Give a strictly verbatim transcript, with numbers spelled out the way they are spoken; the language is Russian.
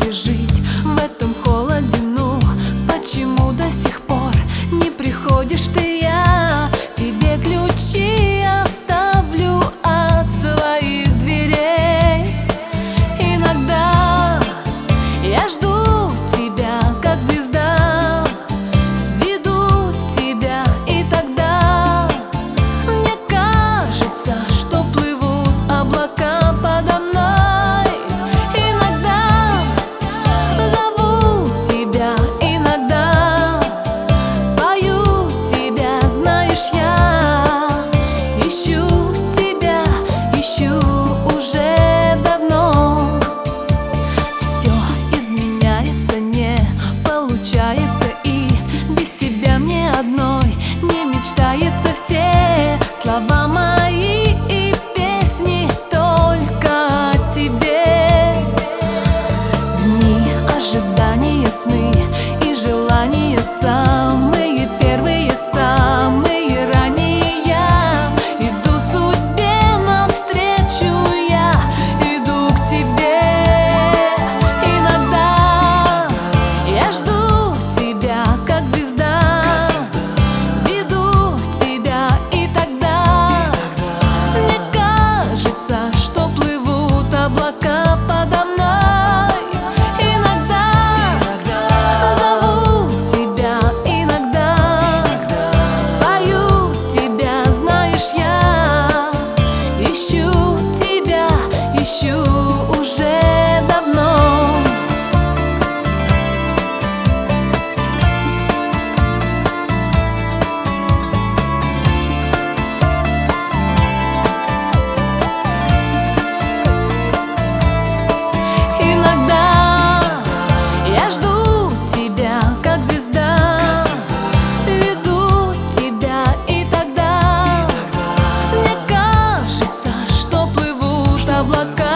пережить в этом холоде. Ну, почему до сих пор не приходишь ты? Я тебе ключи оставлю от своих дверей. Иногда я жду тебя, как звезда, веду тебя, и тогда мне кажется, что плывут облака подо мной. Иногда зову тебя, иногда пою тебя, знаешь, я ищу тебя, ищу уже давно. Все изменяется, не получается, и без тебя мне одной не мечтается. Все слова мои и песни только о тебе. Дни ожидания, сны и желания, самые первые, самые ранние. Я иду судьбе навстречу, я иду к тебе. Иногда я жду тебя, как звезда, веду тебя, и тогда мне кажется, что плывут облака подо мной. Иногда зову тебя, иногда пою тебя, знаешь, я ищу тебя, ищу уже давно. Иногда я жду тебя, как звезда, веду тебя, и тогда мне кажется, что плывут облака